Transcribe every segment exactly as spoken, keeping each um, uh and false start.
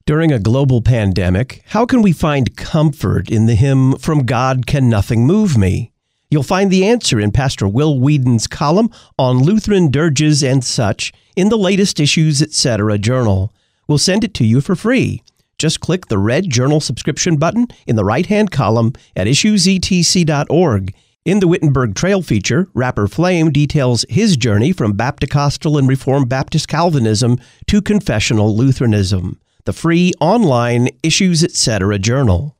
During a global pandemic, how can we find comfort in the hymn, "From God Can Nothing Move Me"? You'll find the answer in Pastor Will Whedon's column on Lutheran dirges and such in the latest Issues Etc. journal. We'll send it to you for free. Just click the red journal subscription button in the right-hand column at issues e t c dot org. In the Wittenberg Trail feature, rapper Flame details his journey from Baptist-Costal and Reformed Baptist Calvinism to confessional Lutheranism. The free online Issues Etc. journal.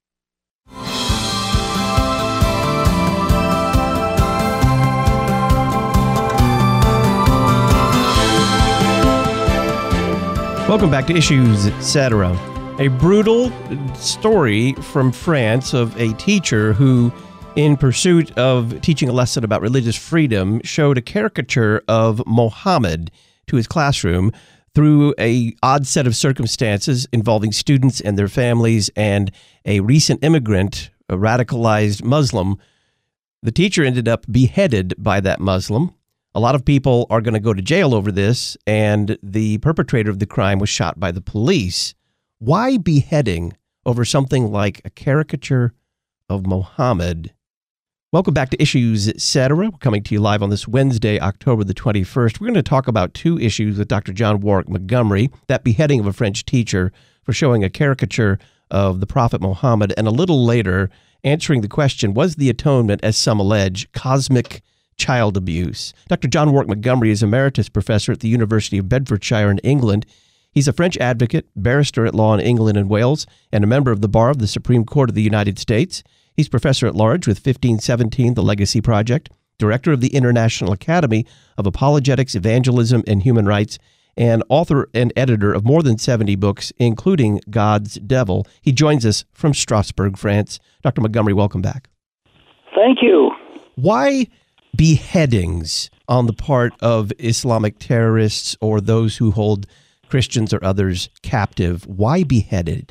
Welcome back to Issues Etc. A brutal story from France of a teacher who, in pursuit of teaching a lesson about religious freedom, showed a caricature of Mohammed to his classroom through a odd set of circumstances involving students and their families and a recent immigrant, a radicalized Muslim. The teacher ended up beheaded by that Muslim. A lot of people are going to go to jail over this, and the perpetrator of the crime was shot by the police. Why beheading over something like a caricature of Mohammed? Welcome back to Issues Etc. We're coming to you live on this Wednesday, October the twenty-first. We're going to talk about two issues with Doctor John Warwick Montgomery, that beheading of a French teacher for showing a caricature of the Prophet Muhammad, and a little later answering the question, was the atonement, as some allege, cosmic child abuse? Doctor John Warwick Montgomery is Emeritus Professor at the University of Bedfordshire in England. He's a French advocate, barrister at law in England and Wales, and a member of the Bar of the Supreme Court of the United States. He's professor at large with fifteen seventeen, The Legacy Project, director of the International Academy of Apologetics, Evangelism, and Human Rights, and author and editor of more than seventy books, including God's Devil. He joins us from Strasbourg, France. Doctor Montgomery, welcome back. Thank you. Why beheadings on the part of Islamic terrorists or those who hold Christians or others captive? Why beheaded?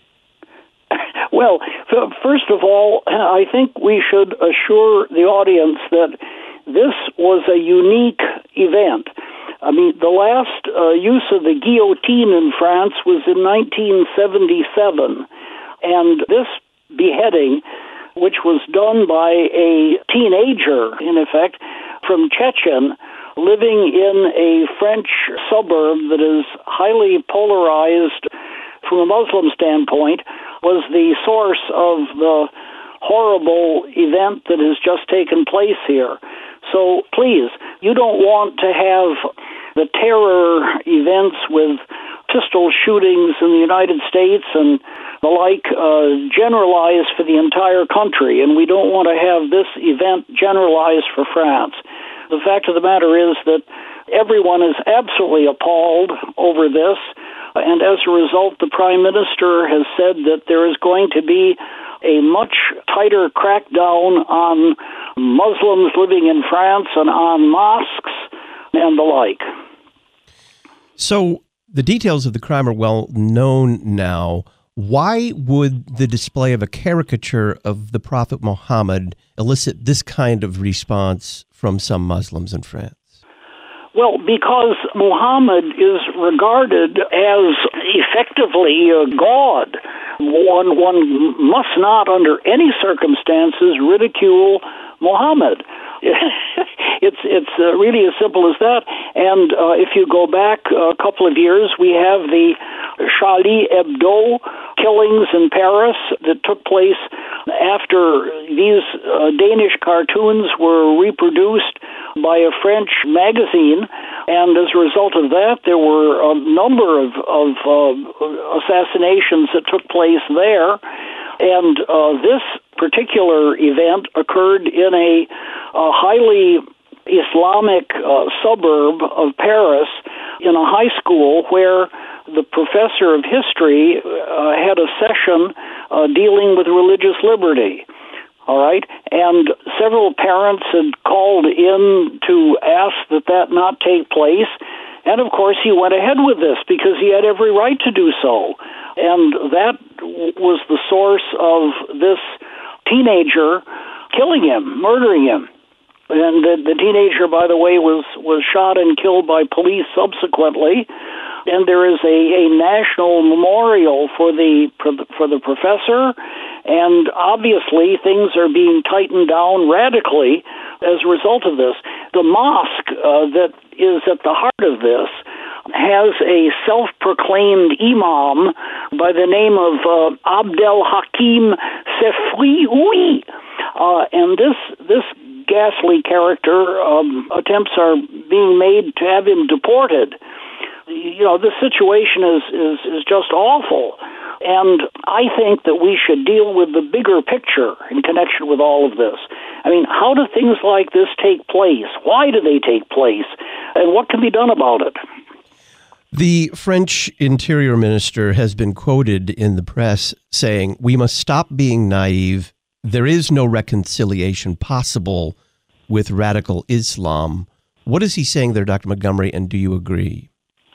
Well, first of all, I think we should assure the audience that this was a unique event. I mean, the last uh, use of the guillotine in France was in nineteen seventy-seven, and this beheading, which was done by a teenager, in effect, from Chechen, living in a French suburb that is highly polarized from a Muslim standpoint, was the source of the horrible event that has just taken place here. So please, you don't want to have the terror events with pistol shootings in the United States and the like uh, generalized for the entire country, and we don't want to have this event generalized for France. The fact of the matter is that everyone is absolutely appalled over this, and as a result, the Prime Minister has said that there is going to be a much tighter crackdown on Muslims living in France and on mosques and the like. So the details of the crime are well known now. Why would the display of a caricature of the Prophet Muhammad elicit this kind of response from some Muslims in France? Well, because Muhammad is regarded as effectively a god. One, one must not, under any circumstances, ridicule Muhammad. it's it's uh, really as simple as that. And uh, if you go back a couple of years, we have the Charlie Hebdo killings in Paris that took place after these uh, Danish cartoons were reproduced by a French magazine, and as a result of that, there were a number of, of uh, assassinations that took place there, and uh, this particular event occurred in a, a highly Islamic uh, suburb of Paris in a high school where the professor of history uh, had a session uh, dealing with religious liberty. All right, and several parents had called in to ask that that not take place, and of course he went ahead with this because he had every right to do so, and that was the source of this teenager killing him, murdering him. And the, the teenager, by the way, was, was shot and killed by police subsequently. and there is a, a national memorial for the for the professor, and obviously things are being tightened down radically as a result of this. The mosque uh, that is at the heart of this has a self-proclaimed imam by the name of uh, Abdel Hakim Sefrioui, uh, and this this ghastly character um, attempts are being made to have him deported. You know, this situation is, is, is just awful. And I think that we should deal with the bigger picture in connection with all of this. I mean, how do things like this take place? Why do they take place? And what can be done about it? The French Interior Minister has been quoted in the press saying, "We must stop being naive. There is no reconciliation possible with radical Islam." What is he saying there, Doctor Montgomery, and do you agree?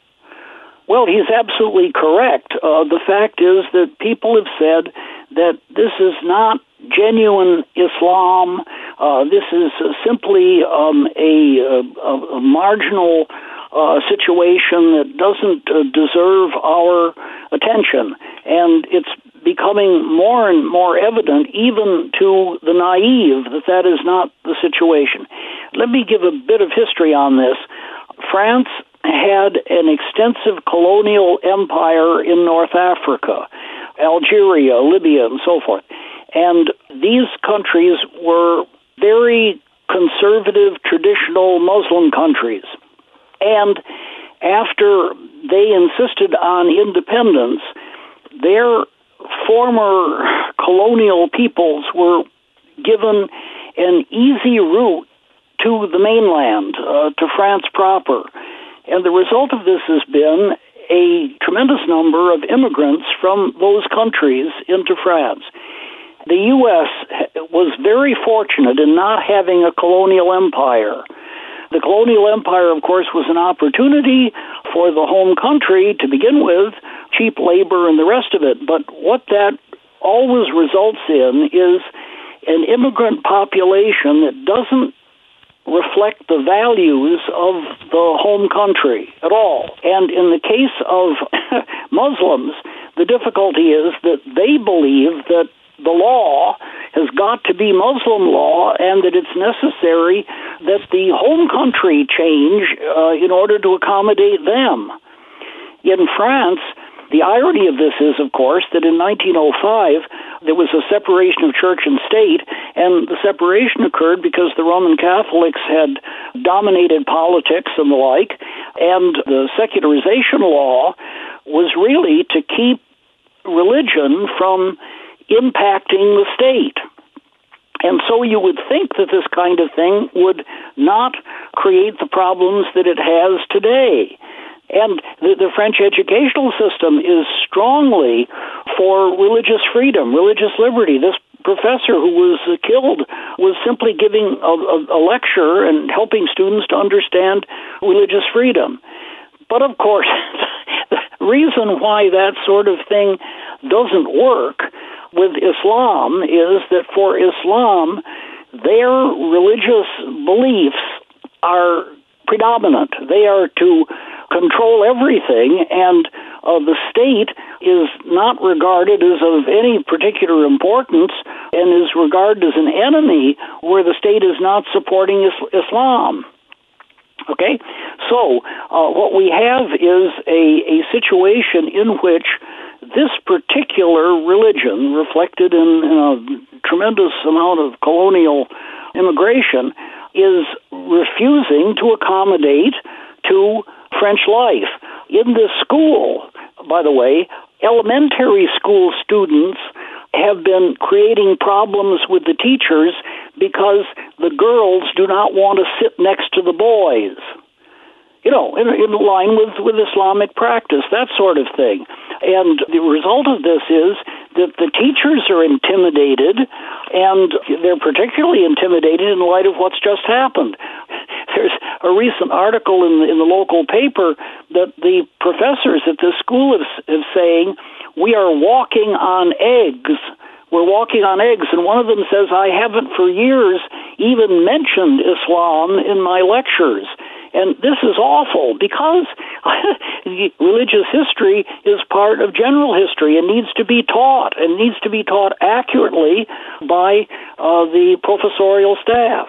Well, he's absolutely correct. Uh, the fact is that people have said that this is not genuine Islam. Uh, this is uh, simply um, a, a, a marginal uh, situation that doesn't uh, deserve our attention. And it's becoming more and more evident, even to the naive, that that is not the situation. Let me give a bit of history on this. France had an extensive colonial empire in North Africa, Algeria, Libya, and so forth. And these countries were very conservative, traditional Muslim countries. And after they insisted on independence, their former colonial peoples were given an easy route to the mainland, uh, to France proper. And the result of this has been a tremendous number of immigrants from those countries into France. The U S was very fortunate in not having a colonial empire. The colonial empire, of course, was an opportunity for the home country to begin with, cheap labor and the rest of it. But what that always results in is an immigrant population that doesn't reflect the values of the home country at all. And in the case of Muslims, the difficulty is that they believe that the law has got to be Muslim law and that it's necessary that the home country change uh, in order to accommodate them. In France, the irony of this is, of course, that in nineteen oh five, there was a separation of church and state, and the separation occurred because the Roman Catholics had dominated politics and the like, and the secularization law was really to keep religion from impacting the state. And so you would think that this kind of thing would not create the problems that it has today. And the, the French educational system is strongly for religious freedom, religious liberty. This professor who was uh, killed was simply giving a, a, a lecture and helping students to understand religious freedom. But of course, the reason why that sort of thing doesn't work with Islam is that for Islam, their religious beliefs are predominant. They are to control everything, and uh, the state is not regarded as of any particular importance and is regarded as an enemy where the state is not supporting is- Islam. Okay? So uh, what we have is a, a situation in which this particular religion, reflected in, in a tremendous amount of colonial immigration, is refusing to accommodate to French life. In this school, by the way, elementary school students have been creating problems with the teachers because the girls do not want to sit next to the boys. You know, in, in line with, with Islamic practice, that sort of thing. And the result of this is that the teachers are intimidated, and they're particularly intimidated in light of what's just happened. There's a recent article in the, in the local paper that the professors at this school is, is saying, we are walking on eggs. We're walking on eggs. And one of them says, I haven't for years even mentioned Islam in my lectures. And this is awful because religious history is part of general history and needs to be taught, and needs to be taught accurately by uh, the professorial staff.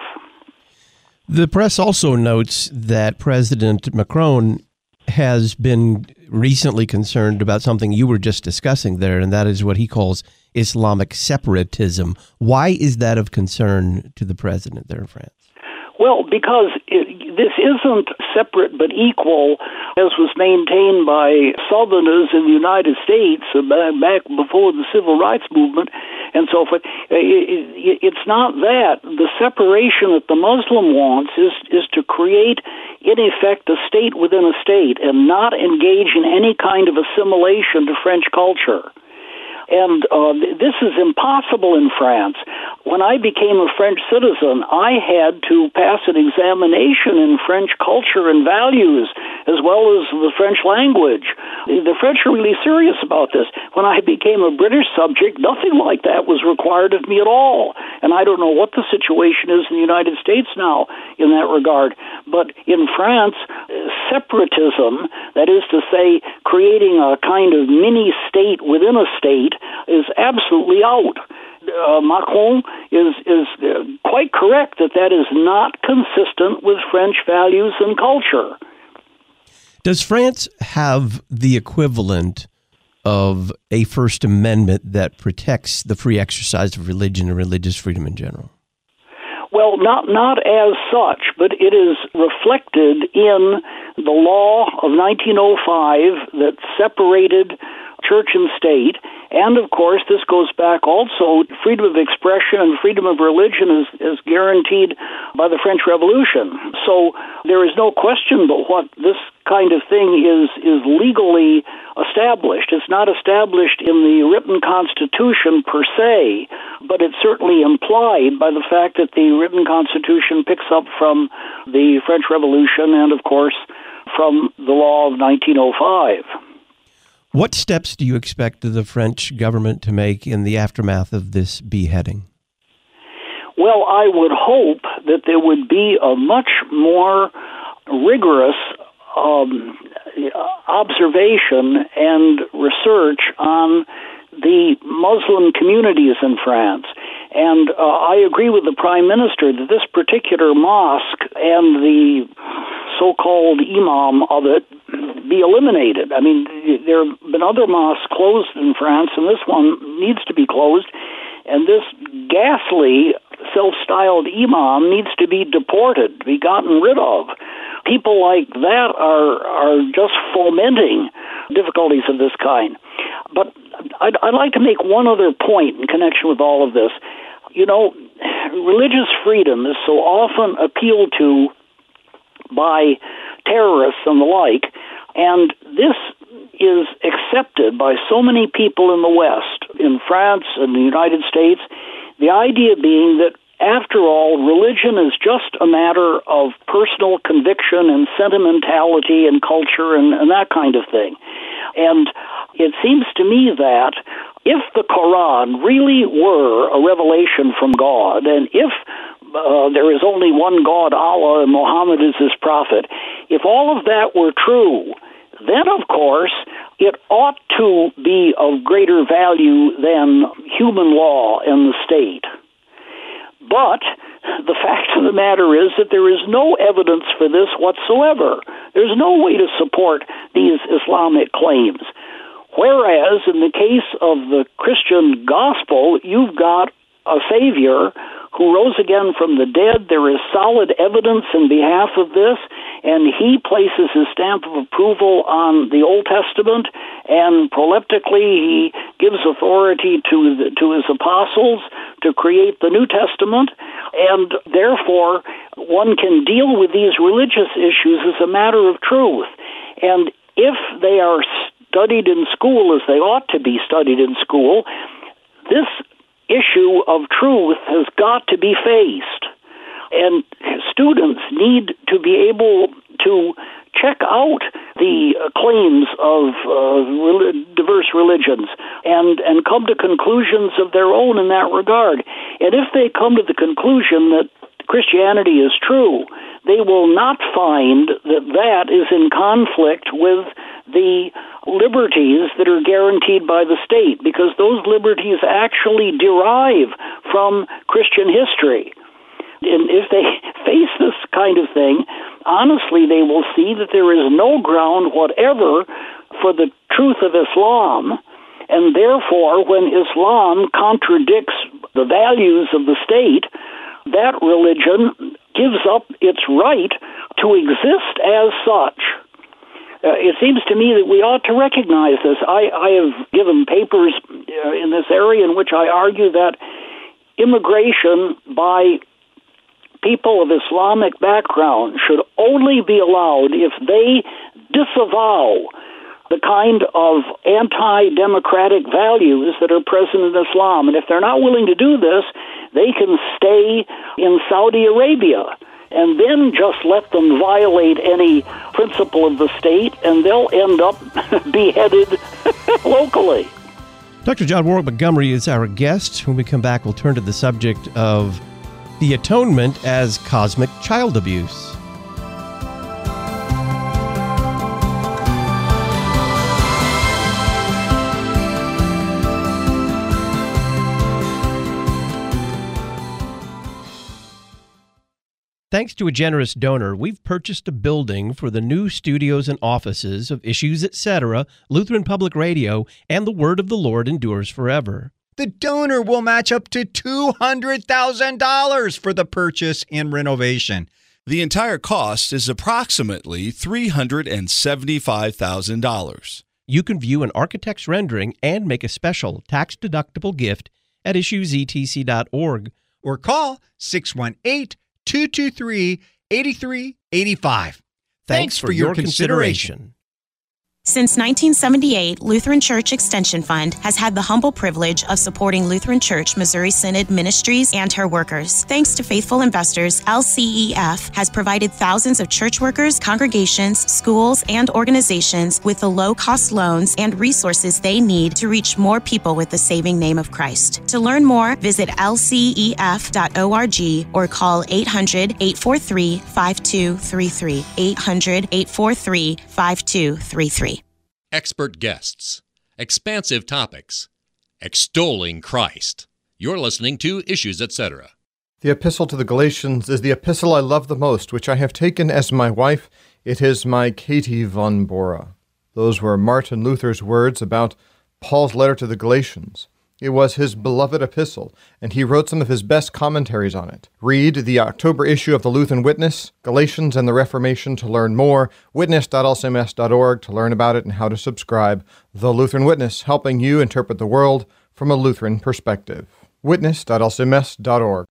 The press also notes that President Macron has been recently concerned about something you were just discussing there, and that is what he calls Islamic separatism. Why is that of concern to the president there in France? Well, because it, this isn't separate but equal, as was maintained by Southerners in the United States back before the Civil Rights Movement and so forth. It, it, it's not that. The separation that the Muslim wants is, is to create, in effect, a state within a state and not engage in any kind of assimilation to French culture. And uh, this is impossible in France. When I became a French citizen, I had to pass an examination in French culture and values, as well as the French language. The French are really serious about this. When I became a British subject, nothing like that was required of me at all. And I don't know what the situation is in the United States now in that regard. But in France, separatism, that is to say, creating a kind of mini-state within a state, is absolutely out. Uh, Macron is is uh, quite correct that that is not consistent with French values and culture. Does France have the equivalent of a First Amendment that protects the free exercise of religion and religious freedom in general? Well, not not as such, but it is reflected in the law of nineteen oh five that separated church and state. And, of course, this goes back also, freedom of expression and freedom of religion is, is guaranteed by the French Revolution. So there is no question but what this kind of thing is, is legally established. It's not established in the written Constitution per se, but it's certainly implied by the fact that the written Constitution picks up from the French Revolution and, of course, from the law of nineteen oh five. What steps do you expect the French government to make in the aftermath of this beheading? Well, I would hope that there would be a much more rigorous um, observation and research on the Muslim communities in France. And uh, I agree with the Prime Minister that this particular mosque and the so-called imam of it be eliminated. I mean, there have been other mosques closed in France, and this one needs to be closed. And this ghastly self-styled imam needs to be deported, be gotten rid of. People like that are are just fomenting difficulties of this kind. But I'd, I'd like to make one other point in connection with all of this. You know, religious freedom is so often appealed to by terrorists and the like, and this is accepted by so many people in the West, in France and the United States, the idea being that, after all, religion is just a matter of personal conviction and sentimentality and culture and, and that kind of thing. And it seems to me that if the Quran really were a revelation from God, and if uh, there is only one God, Allah, and Muhammad is his prophet, if all of that were true, then, of course, it ought to be of greater value than human law and the state. But the fact of the matter is that there is no evidence for this whatsoever. There's no way to support these Islamic claims. Whereas in the case of the Christian gospel, you've got a Savior who rose again from the dead. There is solid evidence in behalf of this, and he places his stamp of approval on the Old Testament, and proleptically he gives authority to the, to his apostles to create the New Testament, and therefore one can deal with these religious issues as a matter of truth. And if they are studied in school as they ought to be studied in school, this issue of truth has got to be faced. And students need to be able to check out the claims of uh, diverse religions and, and come to conclusions of their own in that regard. And if they come to the conclusion that Christianity is true, they will not find that that is in conflict with the liberties that are guaranteed by the state, because those liberties actually derive from Christian history. And if they face this kind of thing, honestly, they will see that there is no ground whatever for the truth of Islam, and therefore, when Islam contradicts the values of the state, that religion gives up its right to exist as such. Uh, it seems to me that we ought to recognize this. I, I have given papers uh, in this area in which I argue that immigration by people of Islamic background should only be allowed if they disavow the kind of anti-democratic values that are present in Islam. And if they're not willing to do this, they can stay in Saudi Arabia and then just let them violate any principle of the state, and they'll end up beheaded locally. Doctor John Warwick Montgomery is our guest. When we come back, we'll turn to the subject of the atonement as cosmic child abuse. Thanks to a generous donor, we've purchased a building for the new studios and offices of Issues, et cetera, Lutheran Public Radio, and the Word of the Lord endures forever. The donor will match up to two hundred thousand dollars for the purchase and renovation. The entire cost is approximately three hundred seventy-five thousand dollars. You can view an architect's rendering and make a special tax-deductible gift at issues e t c dot org. Or call six one eight, two two three, eight three eight five. Thanks, Thanks for, for your consideration. consideration. Since nineteen seventy-eight, Lutheran Church Extension Fund has had the humble privilege of supporting Lutheran Church Missouri Synod ministries and her workers. Thanks to faithful investors, L C E F has provided thousands of church workers, congregations, schools, and organizations with the low-cost loans and resources they need to reach more people with the saving name of Christ. To learn more, visit L C E F dot org or call eight hundred, eight four three, five two three three, eight hundred, eight four three, five two three three. Expert guests, expansive topics, extolling Christ. You're listening to Issues, et cetera. The Epistle to the Galatians is the epistle I love the most, which I have taken as my wife. It is my Katie von Bora. Those were Martin Luther's words about Paul's letter to the Galatians. It was his beloved epistle, and he wrote some of his best commentaries on it. Read the October issue of the Lutheran Witness, Galatians and the Reformation, to learn more, witness dot l c m s dot org to learn about it and how to subscribe. The Lutheran Witness, helping you interpret the world from a Lutheran perspective. witness dot l c m s dot org.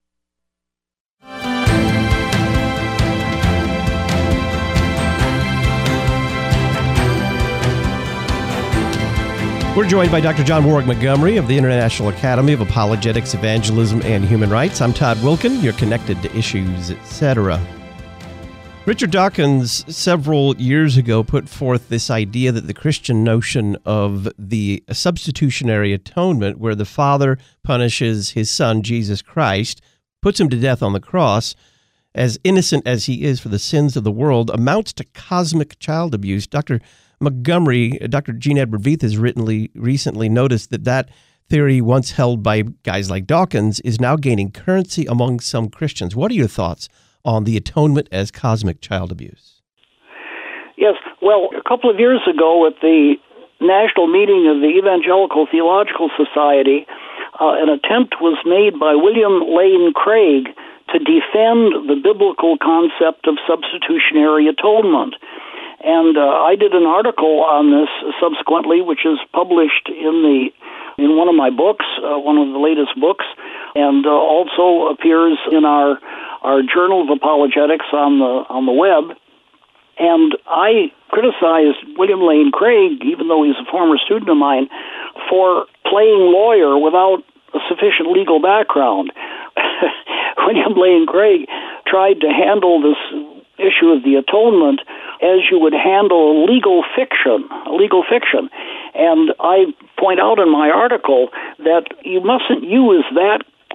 We're joined by Doctor John Warwick Montgomery of the International Academy of Apologetics, Evangelism, and Human Rights. I'm Todd Wilkin. You're connected to Issues, et cetera. Richard Dawkins several years ago put forth this idea that the Christian notion of the substitutionary atonement, where the Father punishes his Son, Jesus Christ, puts him to death on the cross, as innocent as he is for the sins of the world, amounts to cosmic child abuse. Doctor Montgomery, Doctor Gene Edward Veith has written, recently noticed that that theory, once held by guys like Dawkins, is now gaining currency among some Christians. What are your thoughts on the atonement as cosmic child abuse? Yes, well, a couple of years ago at the national meeting of the Evangelical Theological Society, uh, an attempt was made by William Lane Craig to defend the biblical concept of substitutionary atonement. And uh, I did an article on this subsequently, which is published in the in one of my books, uh, one of the latest books, and uh, also appears in our our Journal of Apologetics on the on the web. And I criticized William Lane Craig, even though he's a former student of mine, for playing lawyer without a sufficient legal background. William Lane Craig tried to handle this issue of the atonement as you would handle a legal fiction, a legal fiction. And I point out in my article that you mustn't use that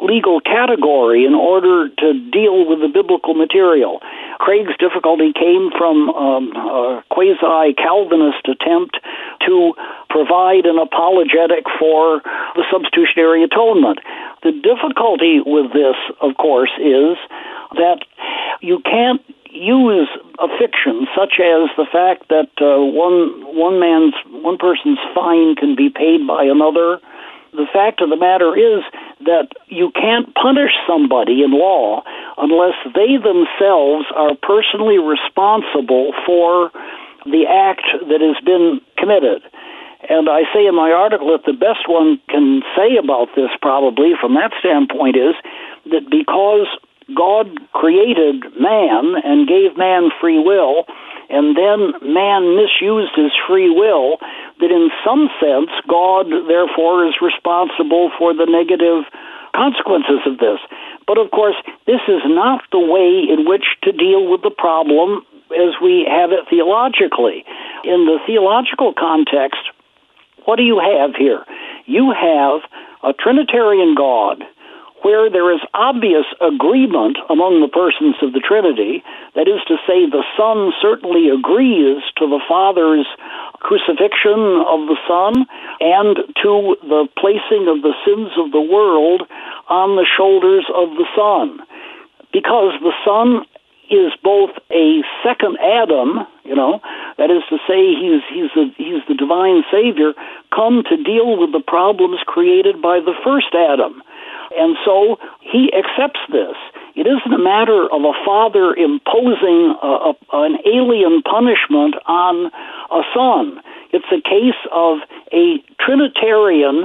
legal category in order to deal with the biblical material. Craig's difficulty came from um, a quasi-Calvinist attempt to provide an apologetic for the substitutionary atonement. The difficulty with this, of course, is that you can't use a fiction such as the fact that uh, one one man's one person's fine can be paid by another. The fact of the matter is that you can't punish somebody in law unless they themselves are personally responsible for the act that has been committed. And I say in my article that the best one can say about this probably from that standpoint is that because God created man and gave man free will, and then man misused his free will, that in some sense God therefore is responsible for the negative consequences of this. But of course, this is not the way in which to deal with the problem as we have it theologically. In the theological context, what do you have here? You have a Trinitarian God where there is obvious agreement among the persons of the Trinity. That is to say, the Son certainly agrees to the Father's crucifixion of the Son and to the placing of the sins of the world on the shoulders of the Son. Because the Son is both a second Adam, you know, that is to say, he's he's the he's the divine Savior, come to deal with the problems created by the first Adam. And so he accepts this. It isn't a matter of a father imposing a, a, an alien punishment on a son. It's a case of a Trinitarian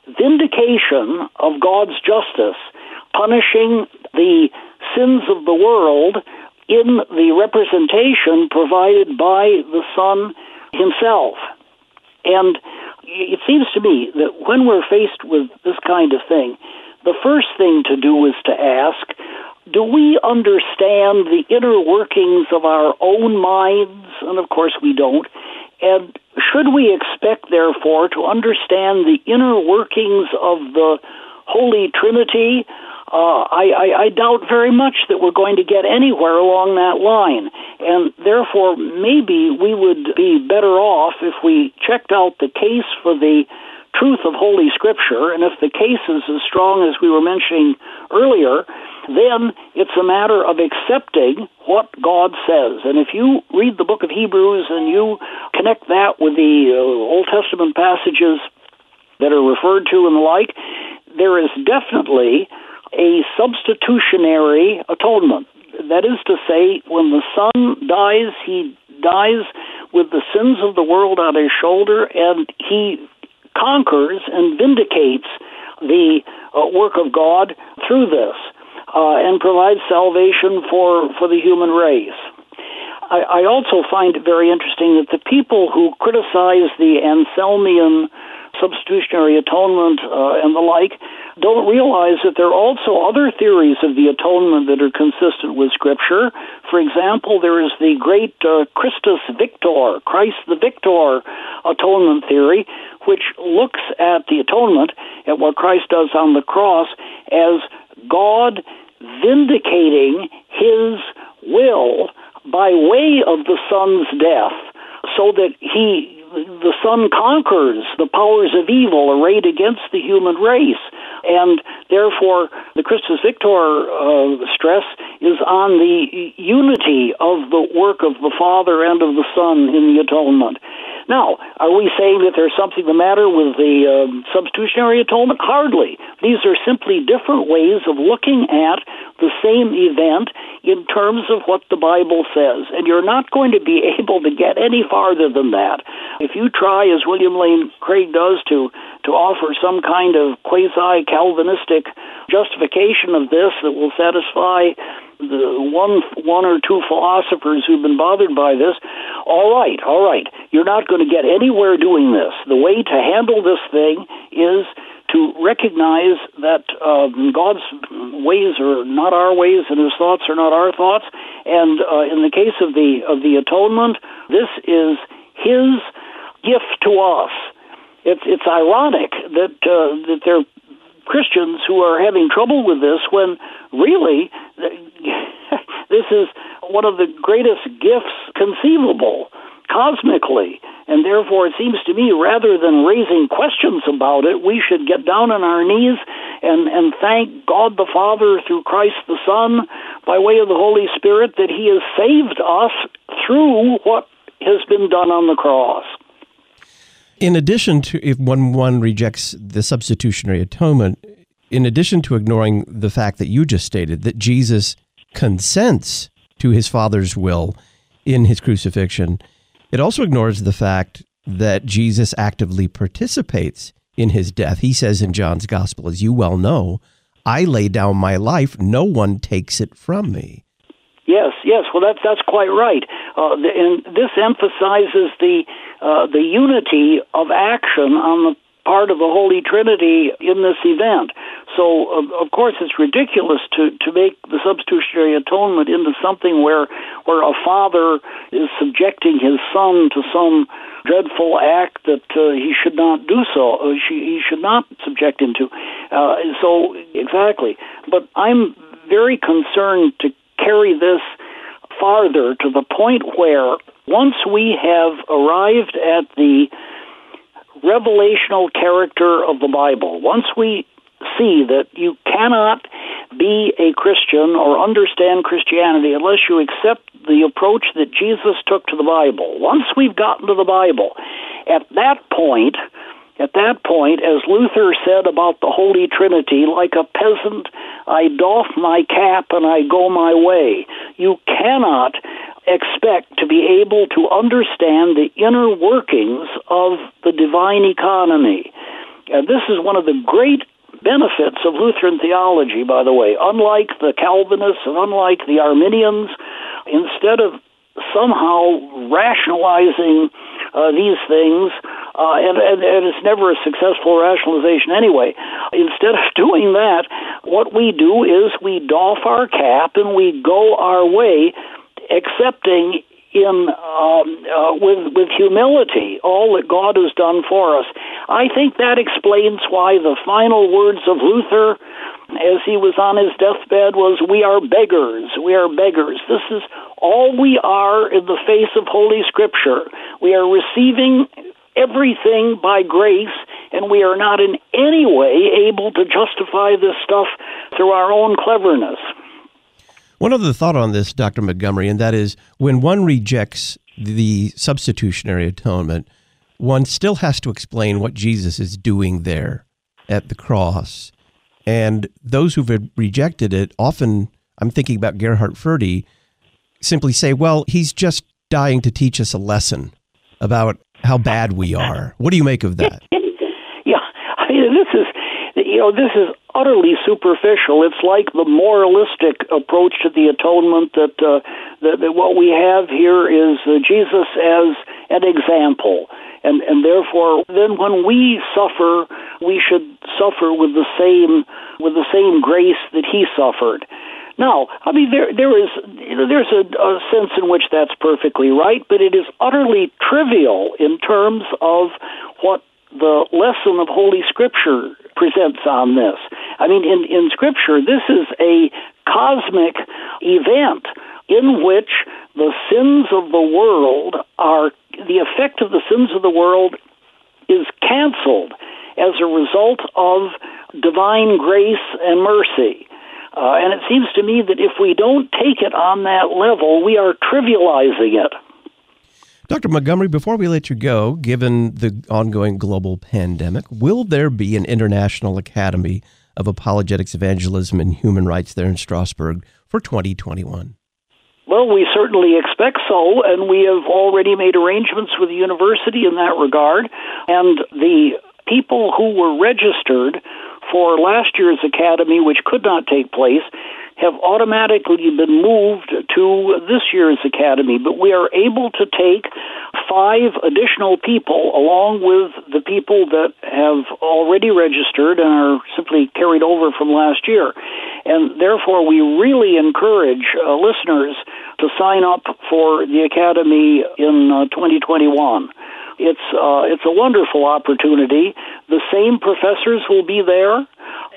vindication of God's justice, punishing the sins of the world in the representation provided by the Son himself. And it seems to me that when we're faced with this kind of thing, the first thing to do is to ask, do we understand the inner workings of our own minds? And of course we don't. And should we expect, therefore, to understand the inner workings of the Holy Trinity? Uh, I, I, I doubt very much that we're going to get anywhere along that line. And therefore, maybe we would be better off if we checked out the case for the truth of Holy Scripture, and if the case is as strong as we were mentioning earlier, then it's a matter of accepting what God says. And if you read the book of Hebrews and you connect that with the uh, Old Testament passages that are referred to and the like, there is definitely a substitutionary atonement. That is to say, when the Son dies, he dies with the sins of the world on his shoulder, and he conquers and vindicates the uh, work of God through this uh, and provides salvation for, for the human race. I, I also find it very interesting that the people who criticize the Anselmian substitutionary atonement uh, and the like don't realize that there are also other theories of the atonement that are consistent with Scripture. For example, there is the great uh, Christus Victor, Christ the Victor atonement theory, which looks at the atonement, at what Christ does on the cross, as God vindicating his will by way of the Son's death, so that he the Son conquers the powers of evil arrayed against the human race. And therefore, the Christus Victor uh, stress is on the unity of the work of the Father and of the Son in the atonement. Now, are we saying that there's something the matter with the uh, substitutionary atonement? Hardly. These are simply different ways of looking at the same event in terms of what the Bible says. And you're not going to be able to get any farther than that. If you try, as William Lane Craig does, to, to offer some kind of quasi-Calvinistic justification of this that will satisfy the one one or two philosophers who've been bothered by this, all right, all right. You're not going to get anywhere doing this. The way to handle this thing is to recognize that um, God's ways are not our ways and his thoughts are not our thoughts. And uh, in the case of the of the atonement, this is his gift to us. It's it's ironic that uh, that there are Christians who are having trouble with this when really this is one of the greatest gifts conceivable cosmically. And therefore, it seems to me, rather than raising questions about it, we should get down on our knees and, and thank God the Father through Christ the Son by way of the Holy Spirit that He has saved us through what has been done on the cross. In addition to, if one, one rejects the substitutionary atonement, in addition to ignoring the fact that you just stated, that Jesus consents to His Father's will in His crucifixion, it also ignores the fact that Jesus actively participates in His death. He says in John's Gospel, as you well know, I lay down my life, no one takes it from me. Yes, yes. Well, that's that's quite right. Uh, the, and this emphasizes the uh, the unity of action on the part of the Holy Trinity in this event. So, of, of course, it's ridiculous to, to make the substitutionary atonement into something where where a father is subjecting his son to some dreadful act that uh, he should not do so. Uh, she, he should not subject him to. Uh, so, exactly. But I'm very concerned to carry this farther to the point where once we have arrived at the revelational character of the Bible, once we see that you cannot be a Christian or understand Christianity unless you accept the approach that Jesus took to the Bible, once we've gotten to the Bible, at that point, At that point, as Luther said about the Holy Trinity, like a peasant, I doff my cap and I go my way. You cannot expect to be able to understand the inner workings of the divine economy. And this is one of the great benefits of Lutheran theology, by the way. Unlike the Calvinists and unlike the Arminians, instead of somehow rationalizing uh, these things, uh, and, and, and it's never a successful rationalization anyway. Instead of doing that, what we do is we doff our cap and we go our way, accepting in um, uh, with with humility all that God has done for us. I think that explains why the final words of Luther, as he was on his deathbed, was, "We are beggars, we are beggars." This is all we are in the face of Holy Scripture. We are receiving everything by grace, and we are not in any way able to justify this stuff through our own cleverness. One other thought on this, Doctor Montgomery, and that is when one rejects the substitutionary atonement, one still has to explain what Jesus is doing there at the cross. And those who've rejected it, often, I'm thinking about Gerhard Forde, simply say, well, he's just dying to teach us a lesson about how bad we are. What do you make of that? Yeah, I mean, this is, you know, this is utterly superficial. It's like the moralistic approach to the atonement that, uh, that, that what we have here is uh, Jesus as an example. And, and therefore, then when we suffer, we should suffer with the same with the same grace that he suffered. Now, I mean, there there is you know, there's a, a sense in which that's perfectly right, but it is utterly trivial in terms of what the lesson of Holy Scripture presents on this. I mean, in, in Scripture, this is a cosmic event in which the sins of the world are, the effect of the sins of the world is canceled as a result of divine grace and mercy. Uh, and it seems to me that if we don't take it on that level, we are trivializing it. Doctor Montgomery, before we let you go, given the ongoing global pandemic, will there be an International Academy of Apologetics, Evangelism, and Human Rights there in Strasbourg for twenty twenty-one? Well, we certainly expect so, and we have already made arrangements with the university in that regard. And the people who were registered for last year's academy, which could not take place, have automatically been moved to this year's academy. But we are able to take five additional people along with the people that have already registered and are simply carried over from last year. And therefore, we really encourage uh, listeners to sign up for the academy in uh, twenty twenty-one. It's uh, it's a wonderful opportunity. The same professors will be there,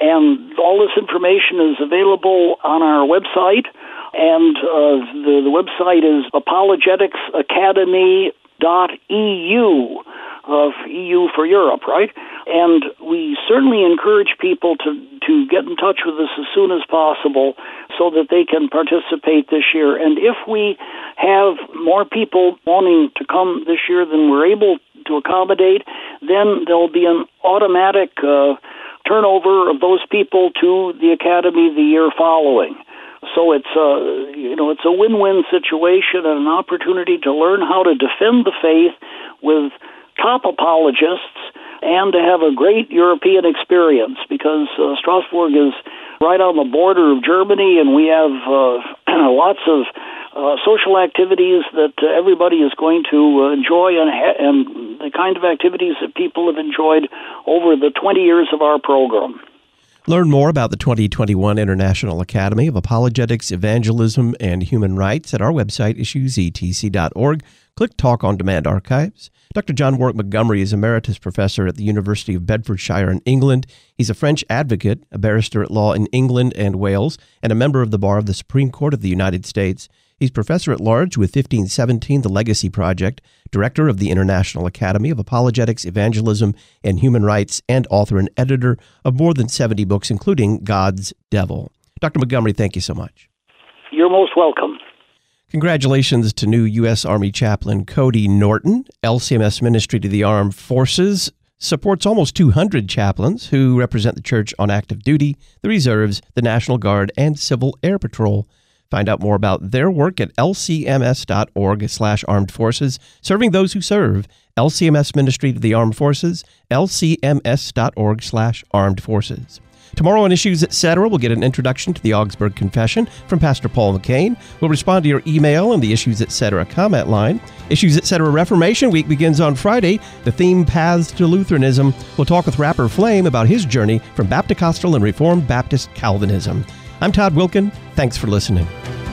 and all this information is available on our website, and uh, the, the website is apologetics academy dot e u, of E U for Europe, right? And we certainly encourage people to, to get in touch with us as soon as possible so that they can participate this year. And if we have more people wanting to come this year than we're able to accommodate, then there'll be an automatic uh, turnover of those people to the Academy the year following. So it's a, you know, it's a win-win situation and an opportunity to learn how to defend the faith with top apologists and to have a great European experience, because uh, Strasbourg is right on the border of Germany, and we have uh, lots of uh, social activities that uh, everybody is going to uh, enjoy, and, ha- and the kind of activities that people have enjoyed over the twenty years of our program. Learn more about the twenty twenty-one International Academy of Apologetics, Evangelism, and Human Rights at our website, issues e t c dot org. Click Talk on Demand Archives. Doctor John Warwick Montgomery is Emeritus Professor at the University of Bedfordshire in England. He's a French advocate, a barrister at law in England and Wales, and a member of the Bar of the Supreme Court of the United States. He's Professor at Large with fifteen seventeen, The Legacy Project, Director of the International Academy of Apologetics, Evangelism, and Human Rights, and author and editor of more than seventy books, including God's Devil. Doctor Montgomery, thank you so much. You're most welcome. Congratulations to new U S. Army Chaplain Cody Norton. L C M S Ministry to the Armed Forces supports almost two hundred chaplains who represent the church on active duty, the reserves, the National Guard, and Civil Air Patrol. Find out more about their work at l c m s dot org slash armed forces, serving those who serve. L C M S Ministry to the Armed Forces, l c m s dot org slash armed forces. Tomorrow on Issues Etc., we'll get an introduction to the Augsburg Confession from Pastor Paul McCain. We'll respond to your email on the Issues Etc. comment line. Issues Etc. Reformation Week begins on Friday. The theme, Paths to Lutheranism. We'll talk with rapper Flame about his journey from Baptist-Costal and Reformed Baptist Calvinism. I'm Todd Wilkin. Thanks for listening.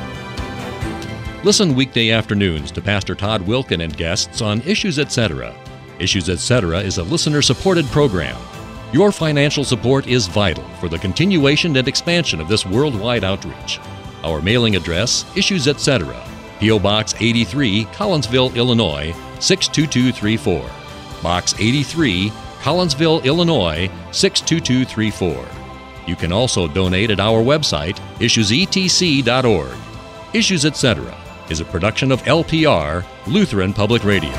Listen weekday afternoons to Pastor Todd Wilkin and guests on Issues Etc. Issues Etc. is a listener-supported program. Your financial support is vital for the continuation and expansion of this worldwide outreach. Our mailing address, Issues Etc., P O. Box eighty-three, Collinsville, Illinois, six two two three four. Box eighty-three, Collinsville, Illinois, six two two three four. You can also donate at our website, issues e t c dot org. Issues Etc. is a production of L P R, Lutheran Public Radio.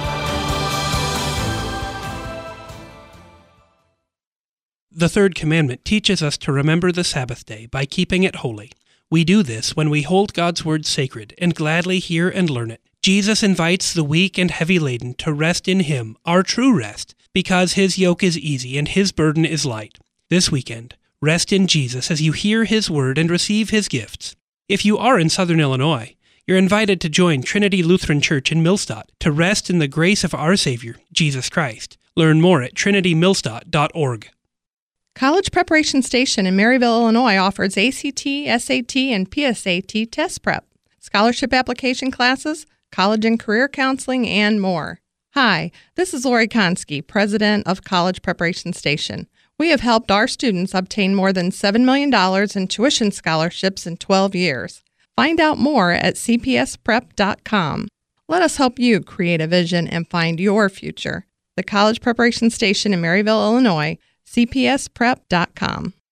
The third commandment teaches us to remember the Sabbath day by keeping it holy. We do this when we hold God's word sacred and gladly hear and learn it. Jesus invites the weak and heavy laden to rest in Him, our true rest, because His yoke is easy and His burden is light. This weekend, rest in Jesus as you hear His word and receive His gifts. If you are in Southern Illinois, you're invited to join Trinity Lutheran Church in Millstadt to rest in the grace of our Savior, Jesus Christ. Learn more at trinity millstadt dot org. College Preparation Station in Maryville, Illinois offers A C T, S A T, and P S A T test prep, scholarship application classes, college and career counseling, and more. Hi, this is Lori Konski, President of College Preparation Station. We have helped our students obtain more than seven million dollars in tuition scholarships in twelve years. Find out more at c p s prep dot com. Let us help you create a vision and find your future. The College Preparation Station in Maryville, Illinois, c p s prep dot com.